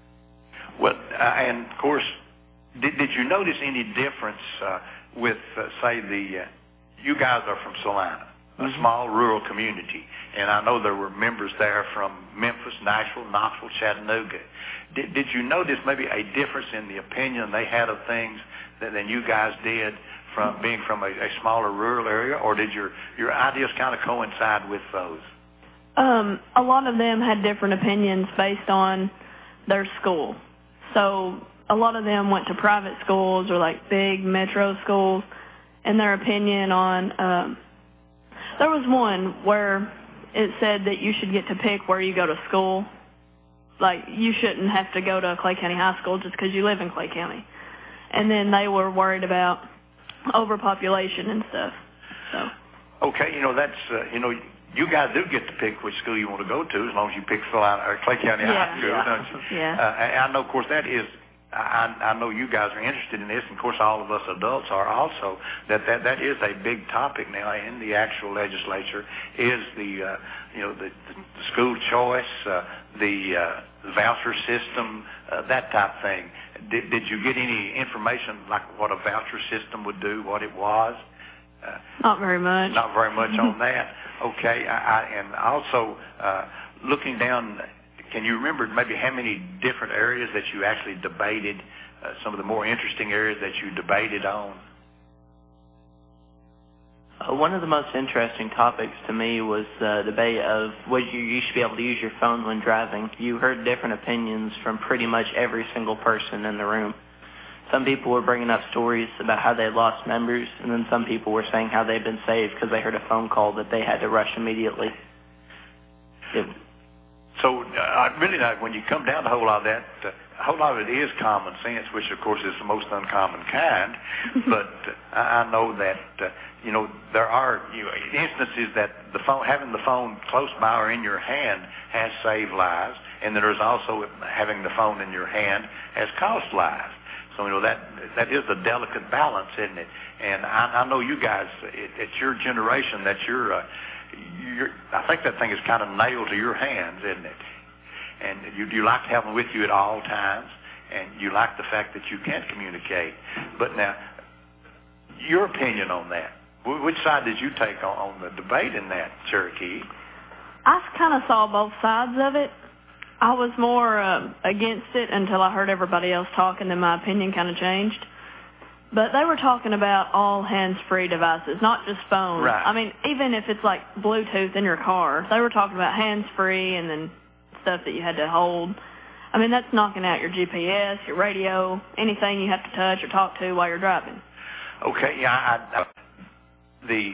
Well, uh, and of course, did did you notice any difference uh, with, uh, say, the uh, you guys are from Salina, a Mm-hmm. small rural community, and I know there were members there from Memphis, Nashville, Knoxville, Chattanooga. Did did you notice maybe a difference in the opinion they had of things than, than you guys did from being from a, a smaller rural area, or did your your ideas kind of coincide with those? Um, a lot of them had different opinions based on their school. So a lot of them went to private schools or like big metro schools, and their opinion on, um, there was one where it said that you should get to pick where you go to school. Like, you shouldn't have to go to Clay County High School just because you live in Clay County. And then they were worried about overpopulation and stuff. So. Okay, you know, that's, uh, you know, you guys do get to pick which school you want to go to as long as you pick Salina or Clay County Yeah. High School, Yeah. don't you? Yeah. Uh, and I know, of course, that is, I, I know you guys are interested in this, and of course all of us adults are also, that that, that is a big topic now in the actual legislature, is the, uh, you know, the, the school choice, uh, the uh, voucher system, uh, that type of thing. Did, did you get any information like what a voucher system would do, what it was? Uh, Not very much. Not very much on that. Okay, I, I, and also uh, looking down, can you remember maybe how many different areas that you actually debated, uh, some of the more interesting areas that you debated on? Uh, one of the most interesting topics to me was the debate of whether you, you should be able to use your phone when driving. You heard different opinions from pretty much every single person in the room. Some people were bringing up stories about how they had lost members, and then some people were saying how they'd been saved because they heard a phone call that they had to rush immediately. It, So, uh, really, not, when you come down to a whole lot of that, uh, a whole lot of it is common sense, which, of course, is the most uncommon kind. But uh, I, I know that, uh, you know, there are you know, instances that the phone, having the phone close by or in your hand has saved lives, and there is also having the phone in your hand has cost lives. So, you know, that that is a delicate balance, isn't it? And I, I know you guys, it, it's your generation that you're, uh, you're, I think that thing is kind of nailed to your hands, isn't it? And you, you like to have them with you at all times, and you like the fact that you can communicate. But now, your opinion on that, which side did you take on, on the debate in that, Cherokee? I kind of saw both sides of it. I was more uh, against it until I heard everybody else talking, and my opinion kind of changed. But they were talking about all hands-free devices, not just phones. Right. I mean, even if it's like Bluetooth in your car, they were talking about hands-free and then stuff that you had to hold. I mean, that's knocking out your G P S, your radio, anything you have to touch or talk to while you're driving. Okay, yeah, I, I, the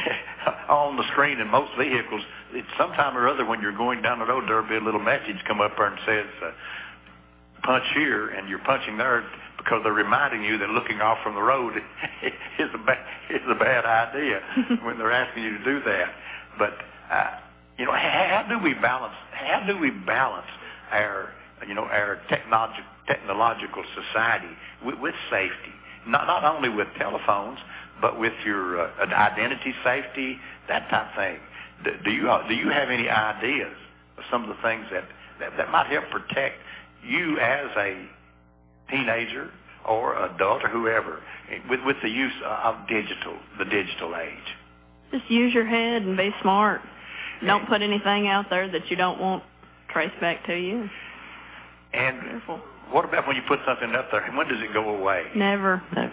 on the screen in most vehicles, it's sometime or other when you're going down the road, there'll be a little message come up there and says, uh, punch here, and you're punching there because they're reminding you that looking off from the road is a bad, is a bad idea when they're asking you to do that. But, uh, you know, how, how do we balance, how do we balance our, you know, our technologi- technological society with, with safety? Not, not only with telephones, but with your uh, identity safety, that type of thing. Do, do you do you have any ideas of some of the things that, that, that might help protect you as a teenager or adult or whoever with, with the use of digital, the digital age? Just use your head and be smart. Don't put anything out there that you don't want traced back to you. And Careful. What about when you put something up there? When does it go away? Never. Never.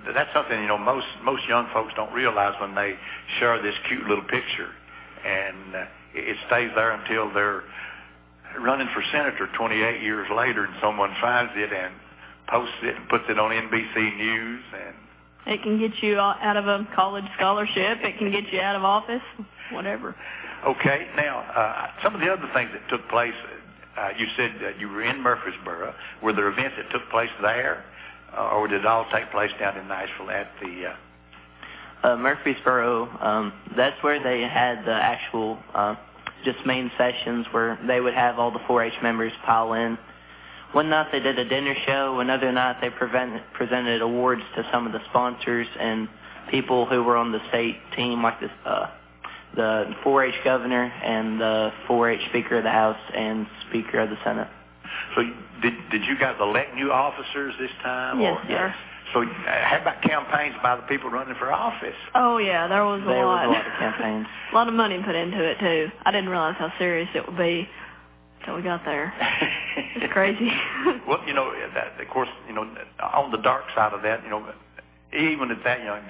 that's something, you know, most most young folks don't realize when they share this cute little picture, and uh, it stays there until they're running for senator twenty-eight years later, and someone finds it and posts it and puts it on N B C News. And it can get you out of a college scholarship. It can get you out of office, whatever. Okay. Now, uh, some of the other things that took place, uh, you said that you were in Murfreesboro. Were there events that took place there, uh, or did it all take place down in Nashville at the... Uh... Uh, Murfreesboro, um, that's where they had the actual uh, just main sessions where they would have all the four H members pile in. One night they did a dinner show. Another night they prevent, presented awards to some of the sponsors and people who were on the state team, like this, uh, the four H governor and the four H Speaker of the House and Speaker of the Senate. So did did you guys elect new officers this time? Yes, or? sir. So uh, how about campaigns by the people running for office? Oh, yeah, there was a there lot. There was a lot of campaigns. A lot of money put into it, too. I didn't realize how serious it would be until we got there. It's crazy. Well, you know, that, of course, you know, on the dark side of that, you know, even at that young,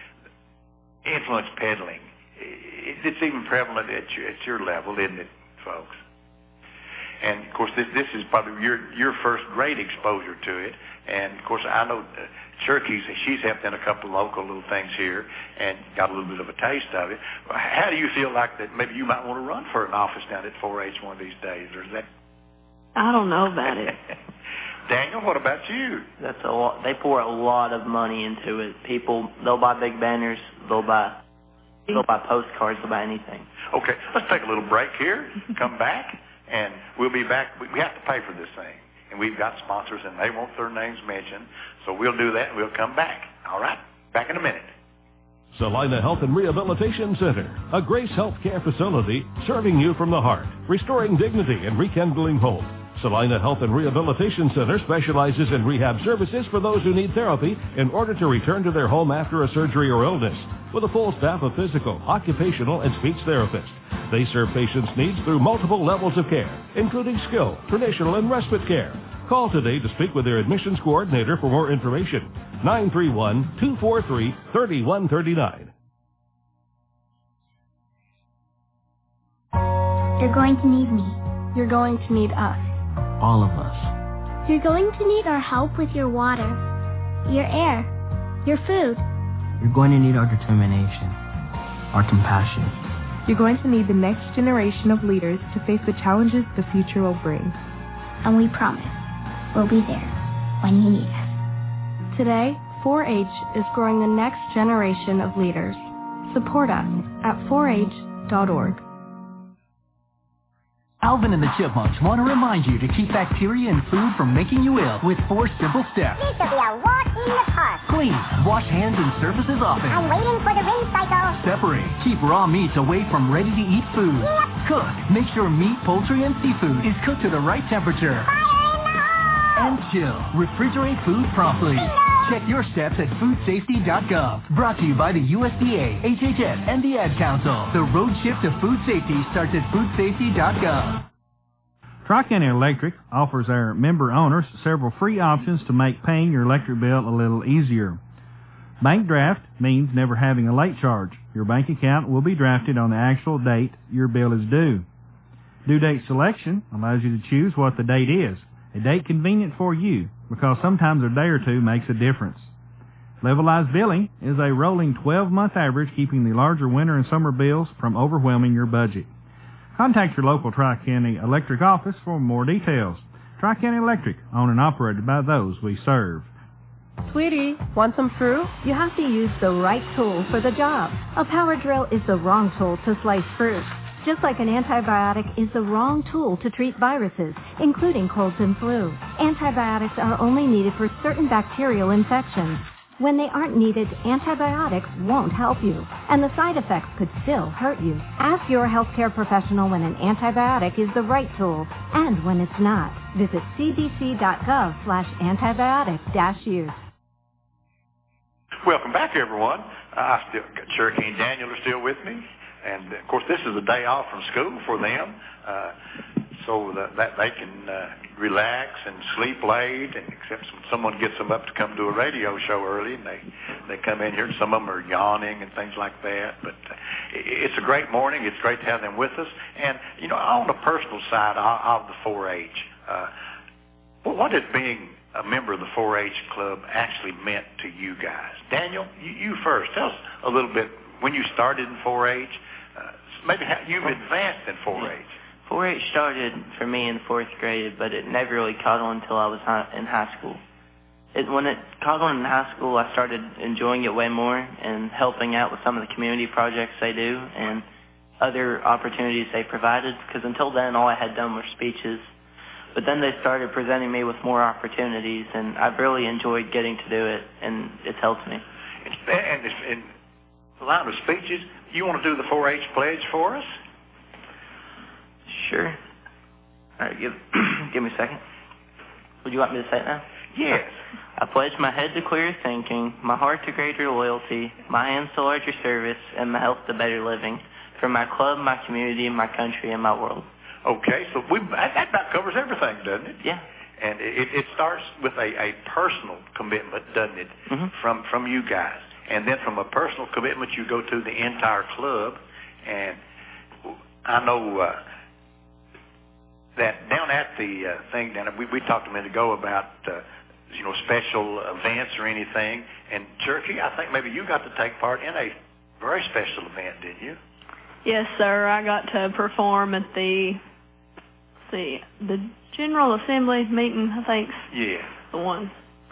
influence peddling, it's even prevalent at your, at your level, isn't it, folks? And, of course, this, this is probably your your first great exposure to it. And, of course, I know uh, Cherokee, she's helped in a couple of local little things here and got a little bit of a taste of it. How do you feel like that maybe you might want to run for an office down at four H one of these days? Or is that... I don't know about it. Daniel, what about you? That's a lot. They pour a lot of money into it. People, they'll buy big banners. They'll buy, they'll buy postcards. They'll buy anything. Okay, let's take a little break here. Come back. And we'll be back. We have to pay for this thing. And we've got sponsors, and they want their names mentioned. So we'll do that, and we'll come back. All right? Back in a minute. Salina Health and Rehabilitation Center, a Grace Health Care facility serving you from the heart, restoring dignity and rekindling hope. Salina Health and Rehabilitation Center specializes in rehab services for those who need therapy in order to return to their home after a surgery or illness, with a full staff of physical, occupational, and speech therapists. They serve patients' needs through multiple levels of care, including skill, traditional, and respite care. Call today to speak with their admissions coordinator for more information. nine three one, two four three, three one three nine. You're going to need me. You're going to need us. All of us. You're going to need our help with your water, your air, your food. You're going to need our determination, our compassion. You're going to need the next generation of leaders to face the challenges the future will bring. And we promise we'll be there when you need us. Today, four H is growing the next generation of leaders. Support us at four H dot org. Alvin and the Chipmunks want to remind you to keep bacteria in food from making you ill with four simple steps. Need to be a walk in the park. Clean. Wash hands and surfaces often. I'm waiting for the ring cycle. Separate. Keep raw meats away from ready-to-eat food. Yep. Cook. Make sure meat, poultry, and seafood is cooked to the right temperature. Fire in the hole! And chill. Refrigerate food promptly. Check your steps at food safety dot gov. Brought to you by the U S D A, H H S, and the Ad Council. The road shift to food safety starts at food safety dot gov. Tri-County Electric offers our member owners several free options to make paying your electric bill a little easier. Bank draft means never having a late charge. Your bank account will be drafted on the actual date your bill is due. Due date selection allows you to choose what the date is, a date convenient for you, because sometimes a day or two makes a difference. Levelized billing is a rolling twelve-month average, keeping the larger winter and summer bills from overwhelming your budget. Contact your local Tri-County Electric office for more details. Tri-County Electric, owned and operated by those we serve. Sweetie, want some fruit? You have to use the right tool for the job. A power drill is the wrong tool to slice fruit. Just like an antibiotic is the wrong tool to treat viruses, including colds and flu. Antibiotics are only needed for certain bacterial infections. When they aren't needed, antibiotics won't help you, and the side effects could still hurt you. Ask your healthcare professional when an antibiotic is the right tool and when it's not. Visit c d c dot gov slash antibiotic dash use. Welcome back, everyone. I still, Cherokee and Daniel are still with me. And, of course, this is a day off from school for them. Uh, so that, that they can uh, relax and sleep late, and except when someone gets them up to come to a radio show early, and they they come in here, and some of them are yawning and things like that. But uh, it's a great morning. It's great to have them with us. And you know, on the personal side of, of the four H, uh, what did being a member of the four H club actually meant to you guys? Daniel, you, you first. Tell us a little bit when you started in four H. Uh, maybe how you've advanced in four H. four H started for me in fourth grade, but it never really caught on until I was hi- in high school. It, when it caught on in high school, I started enjoying it way more and helping out with some of the community projects they do and other opportunities they provided, because until then all I had done were speeches. But then they started presenting me with more opportunities, and I've really enjoyed getting to do it, and it's helped me. And in the line of speeches, you want to do the four H pledge for us? Sure. All right, give, give me a second. Would you want me to say it now? Yes. I pledge my head to clearer thinking, my heart to greater loyalty, my hands to larger service, and my health to better living, for my club, my community, my country, and my world. Okay, so we, that, that about covers everything, doesn't it? Yeah. And it, it starts with a, a personal commitment, doesn't it, mm-hmm. from, from you guys. And then from a personal commitment, you go to the entire club. And I know uh, that down at the uh, thing, down we, we talked a minute ago about, uh, you know, special events or anything. And Cherokee, I think maybe you got to take part in a very special event, didn't you? Yes, sir. I got to perform at the, let's see, the General Assembly meeting, I think. Yeah. The one.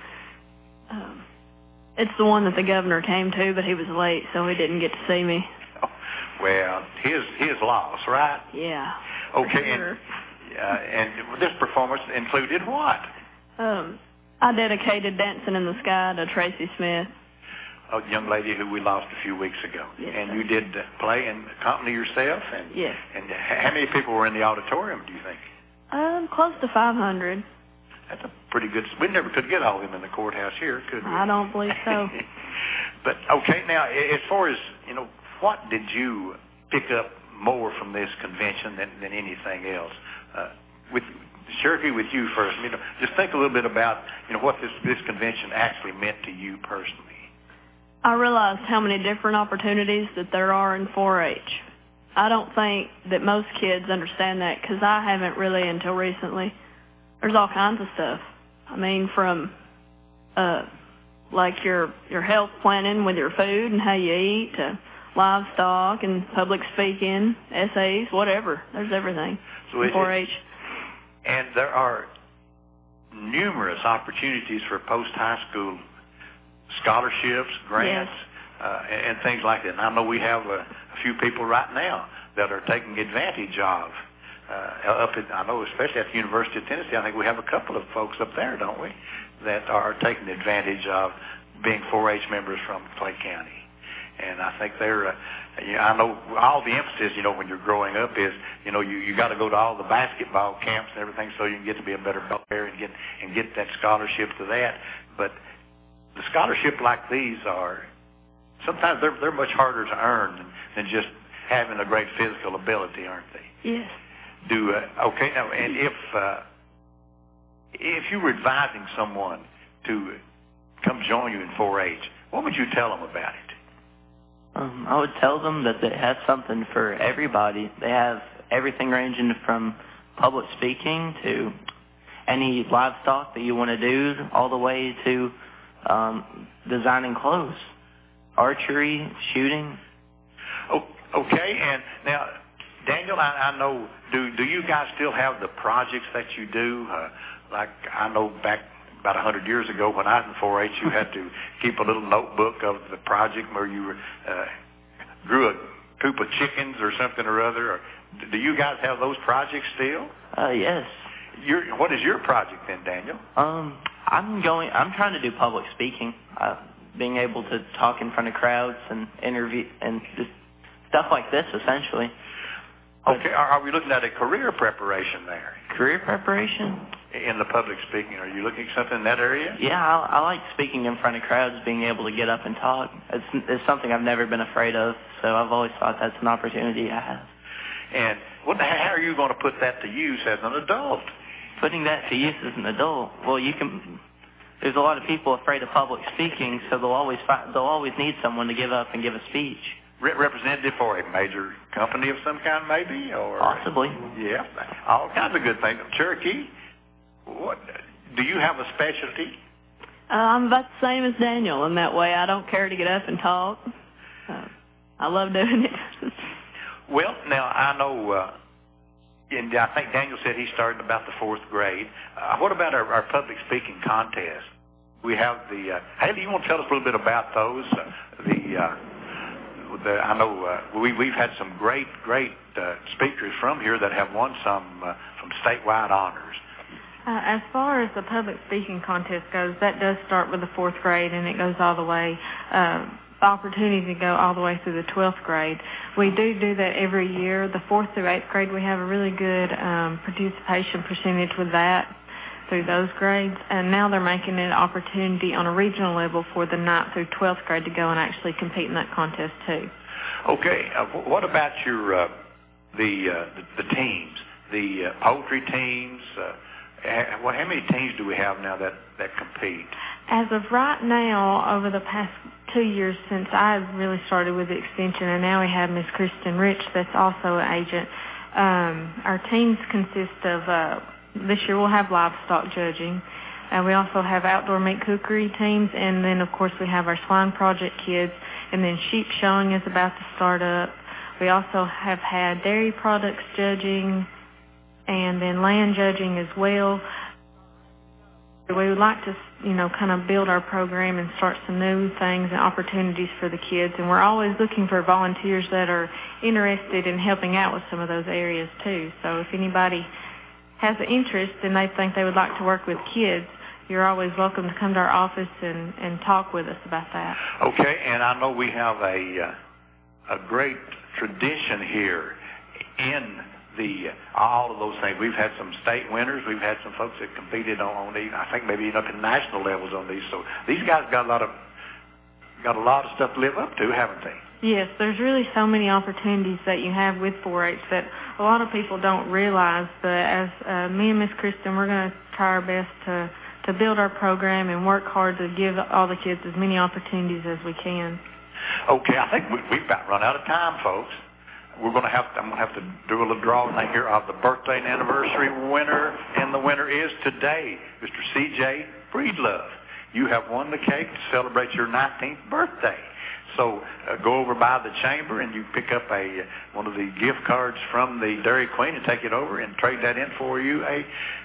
Um, it's the one that the governor came to, but he was late, so he didn't get to see me. Oh, well, his his loss, right? Yeah. Okay, sure. and, uh, and this performance included what? Um, I dedicated Dancing in the Sky to Tracy Smith. A young lady who we lost a few weeks ago. Yes, and sir. you did uh, play and accompany yourself? And, yes. And how many people were in the auditorium, do you think? Um, close to five hundred. That's a pretty good... We never could get all of them in the courthouse here, could we? I don't believe so. But, okay, now, as far as, you know, what did you pick up more from this convention than, than anything else? Uh, with Cherokee, with you first, you know, just think a little bit about, you know, what this, this convention actually meant to you personally. I realized how many different opportunities that there are in four H. I don't think that most kids understand that, because I haven't really until recently. There's all kinds of stuff. I mean, from uh, like your your health planning with your food and how you eat, to livestock and public speaking, essays, whatever. There's everything so in it, four H. And there are numerous opportunities for post-high school scholarships, grants, yes. uh, and, and things like that. And I know we have a, a few people right now that are taking advantage of, uh, up at, I know especially at the University of Tennessee, I think we have a couple of folks up there, don't we, that are taking advantage of being four H members from Clay County. And I think they're, uh, you know, I know all the emphasis, you know, when you're growing up is, you know, you, you got to go to all the basketball camps and everything so you can get to be a better player and get, and get that scholarship to that. But the scholarship like these are, sometimes they're, they're much harder to earn than, than just having a great physical ability, aren't they? Yes. Do, uh, okay, now, and if, uh, if you were advising someone to come join you in four H, what would you tell them about it? Um, I would tell them that they have something for everybody. They have everything ranging from public speaking to any livestock that you want to do, all the way to um, designing clothes, archery, shooting. Oh, okay, and now, Daniel, I, I know, do do you guys still have the projects that you do? Uh, like, I know back about a hundred years ago when I was in four H, you had to keep a little notebook of the project where you were, uh, grew a coop of chickens or something or other. Or, do you guys have those projects still? Uh, yes. Your, what is your project then, Daniel? Um, I'm going. I'm trying to do public speaking, uh, being able to talk in front of crowds and interview and just stuff like this, essentially. Okay, are, are we looking at a career preparation there? Career preparation? In the public speaking, are you looking at something in that area? Yeah, I, I like speaking in front of crowds, being able to get up and talk. It's, it's something I've never been afraid of, so I've always thought that's an opportunity I have. And what the, how are you going to put that to use as an adult? Putting that to use as an adult, well, you can. There's a lot of people afraid of public speaking, so they'll always find, they'll always need someone to give up and give a speech. Re- representative for a major company of some kind, maybe, or possibly. Yeah, all kinds of good things. Cherokee, what do you have a specialty? Uh, I'm about the same as Daniel in that way. I don't care to get up and talk. Uh, I love doing it. Well, now I know. Uh, And I think Daniel said he started about the fourth grade. Uh, what about our, our public speaking contest? We have the, uh, Haley, you want to tell us a little bit about those? Uh, the, uh, the, I know uh, we, we've had some great, great uh, speakers from here that have won some uh, from statewide honors. Uh, as far as the public speaking contest goes, that does start with the fourth grade and it goes all the way, uh, opportunity to go all the way through the twelfth grade. We do do that every year. The fourth through eighth grade, we have a really good um, participation percentage with that through those grades. And now they're making it an opportunity on a regional level for the ninth through twelfth grade to go and actually compete in that contest too. Okay. Uh, what about your uh, the, uh, the the teams, the uh, poultry teams? Uh, Well, how many teams do we have now that, that compete? As of right now, over the past two years since I really started with the extension, and now we have Miss Kristen Rich that's also an agent, um, our teams consist of, uh, this year we'll have livestock judging. Uh, we also have outdoor meat cookery teams, and then, of course, we have our swine project kids, and then sheep showing is about to start up. We also have had dairy products judging, and then land judging as well. We would like to, you know, kind of build our program and start some new things and opportunities for the kids. And we're always looking for volunteers that are interested in helping out with some of those areas too. So if anybody has an interest and they think they would like to work with kids, you're always welcome to come to our office and, and talk with us about that. Okay, and I know we have a, uh, a great tradition here in the uh, all of those things. We've had some state winners. We've had some folks that competed on, on these. I think maybe up in national levels on these. So these guys got a lot of got a lot of stuff to live up to, haven't they? Yes, there's really so many opportunities that you have with four H that a lot of people don't realize. But as uh, me and Miss Kristen, we're going to try our best to to build our program and work hard to give all the kids as many opportunities as we can. Okay, I think we, we've about run out of time, folks. We're going to have to, I'm going to have to do a little drawing here of the birthday and anniversary winner, and the winner is today, Mister C J Breedlove. You have won the cake to celebrate your nineteenth birthday. So uh, go over by the chamber and you pick up a one of the gift cards from the Dairy Queen and take it over and trade that in for you a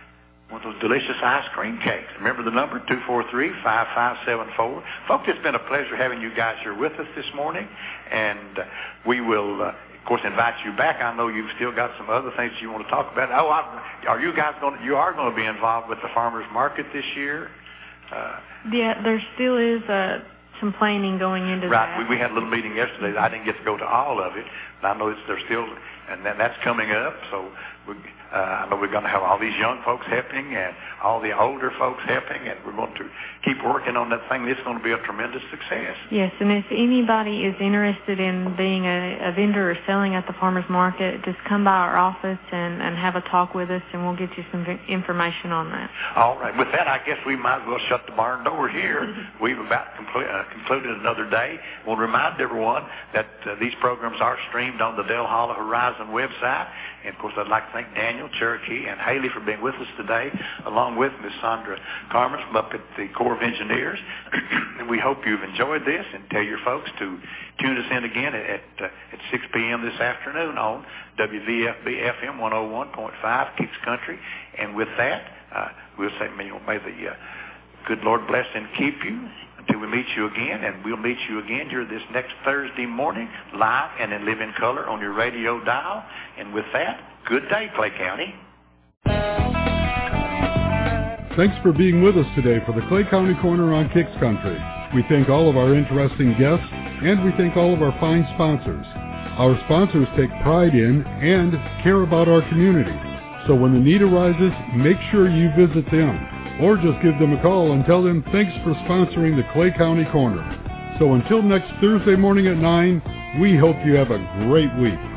one of those delicious ice cream cakes. Remember the number, two four three, five five seven four. Folks, it's been a pleasure having you guys here with us this morning, and uh, we will... Uh, of course, invite you back. I know you've still got some other things you want to talk about. Oh, I, are you guys going? To, you are going to be involved with the farmers market this year? Uh, yeah, there still is uh, some planning going into right. that. Right. We, we had a little meeting yesterday. I didn't get to go to all of it, but I know it's, they're still, and then that's coming up. So we, uh, I know we're going to have all these young folks helping and all the older folks helping, and we're going to keep working on that thing. It's going to be a tremendous success. Yes, and if anybody is interested in being a, a vendor or selling at the farmers market, just come by our office and, and have a talk with us, and we'll get you some information on that. All right. With that, I guess we might as well shut the barn door here. We've about compl- uh, concluded another day. We'll remind everyone that uh, these programs are streamed on the Dale Hollow Horizon website. And, of course, I'd like to thank Daniel, Cherokee, and Haley for being with us today, along with Miss Sandra Carmen from up at the Corps of Engineers. And we hope you've enjoyed this, and tell your folks to tune us in again at at, uh, at six p.m. this afternoon on W V F B F M one oh one point five, Kicks Country. And with that, uh, we'll say, may, may the uh, good Lord bless and keep you until we meet you again, and we'll meet you again here this next Thursday morning, live and in living color on your radio dial. And with that, good day, Clay County. Thanks for being with us today for the Clay County Corner on Kicks Country. We thank all of our interesting guests, and we thank all of our fine sponsors. Our sponsors take pride in and care about our community. So when the need arises, make sure you visit them, or just give them a call and tell them thanks for sponsoring the Clay County Corner. So until next Thursday morning at nine, we hope you have a great week.